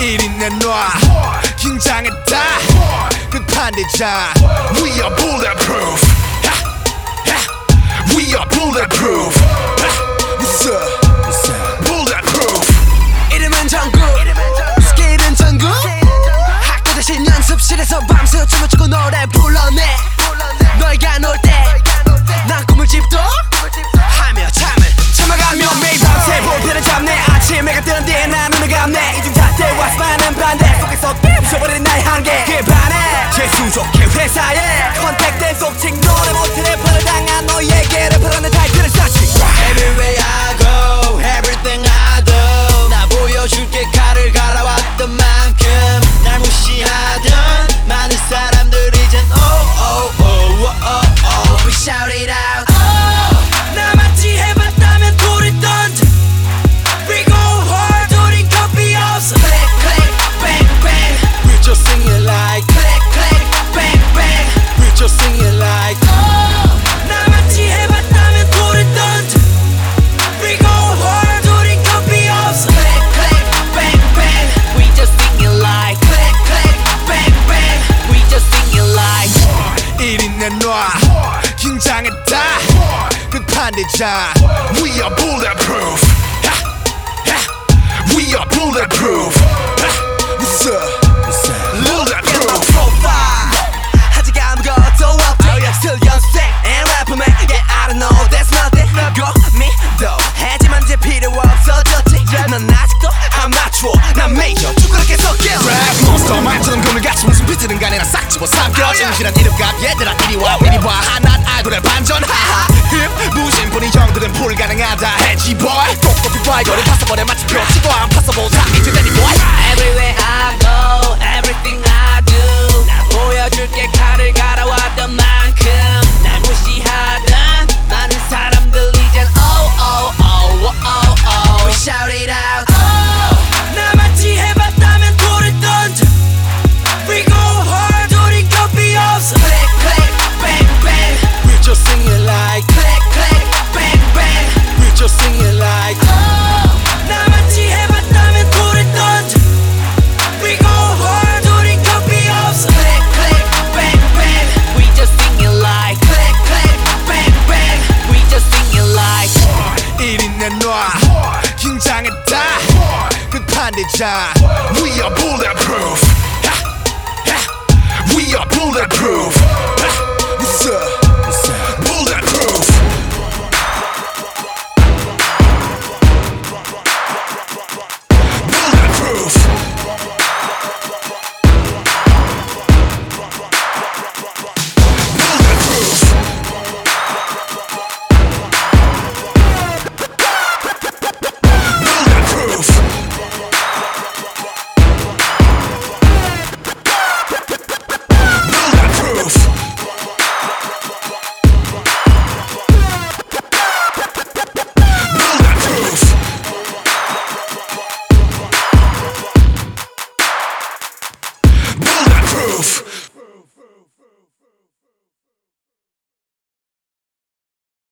1인 내놔 긴장했다 끝판대장 We are bulletproof We are bulletproof What's up? Bulletproof 이름은 정국 스킬은 전국 학교 대신 연습실에서 밤새 춤을 추고 노래 불러내 너희가 놀 때 난 꿈을 집도 하며 잠을 참아가며 매일 밤새 볼펜을 잡네 아침 해가 뜨는 뒤에 난 눈을 감네 이중 잣대와 수많은 반대 속에서 부숴버리는 나의 한계 그에 반해 재수족해 회사에 컨택된 속칭 노래 못해 래퍼를 당한 너희에게 래퍼라는 타이틀을 쌓지 Everywhere I go, everything I do 나 보여줄게 칼을 갈아왔던 만큼 날 무시하던 많은 사람들 이젠 We shout it out 나같이 해봤다면 돌을 던져 We go hard 우린 겁이 없어 Click click bang bang We just sing it like Click click bang bang We just sing it like 나같이 해봤다면 돌을 던져 We go hard 우린 겁이 없어 Click click bang bang We just sing it like Click click bang bang We just sing it like 1인 내놔 긴장했다 끝판대장 We are bulletproof We are bulletproof What's up? Bulletproof 아직 아무것도 없대 Still 연습생 and rapper man Yeah I don't know that's nothing go 믿어 하지만 이제 필요 없어졌지 넌 아직도 아마추어 난 메이저 두그럽게 섞여 Rap monster 말처럼 그물같이 무슨 비트든 간에 난 싹 집어삼켜 진실한 이름값 얘들아 이리 와 이리 와 하나 아이돌의 반전 하하 힙 무심분이 형들은 불가능하다 해지 boy 똑똑히 봐 이거를 파서버려 마치 펴치고 안 파서볼 다 이제 되니 boy Everywhere I go everything I do 나 보여줄게 칼을 갈아왔던 만큼 날 무시하던 많은 사람들 이젠 We shout it out 나같이 해봤다면 돌을 던져 We go hard 우린 겁이 없어 Click click bang bang We just sing it like Click click bang bang We just sing it like 나같이 해봤다면 돌을 던져 We go hard 우린 겁이 없어 Click click bang bang We just sing it like Click click bang bang We just sing it like 1인 내놔 긴장했다 끝판대장 We are bulletproof We are bulletproof What's up?